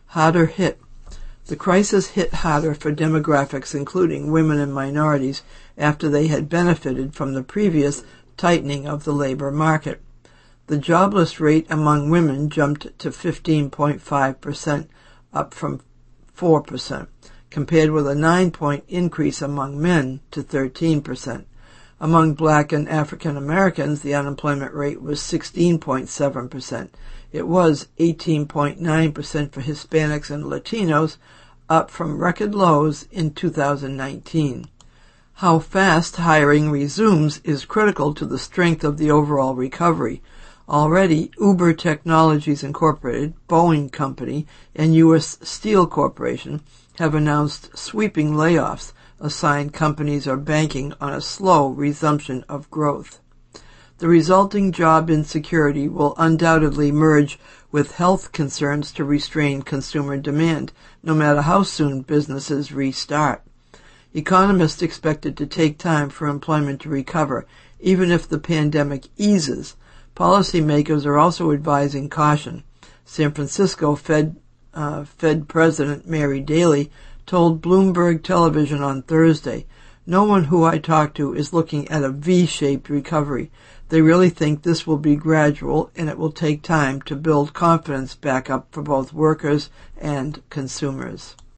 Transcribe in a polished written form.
harder hit. The crisis hit harder for demographics including women and minorities after they had benefited from the previous tightening of the labor market. The jobless rate among women jumped to 15.5%, up from 4%, compared with a 9-point increase among men to 13%. Among Black and African Americans, the unemployment rate was 16.7%. It was 18.9% for Hispanics and Latinos, up from record lows in 2019. How fast hiring resumes is critical to the strength of the overall recovery. Already, Uber Technologies Incorporated, Boeing Company, and U.S. Steel Corporation have announced sweeping layoffs, a sign companies are banking on a slow resumption of growth. The resulting job insecurity will undoubtedly merge with health concerns to restrain consumer demand, no matter how soon businesses restart. Economists expect it to take time for employment to recover, even if the pandemic eases. Policymakers are also advising caution. San Francisco Fed President Mary Daly told Bloomberg Television on Thursday, "No one who I talk to is looking at a V-shaped recovery. They really think this will be gradual and it will take time to build confidence back up for both workers and consumers."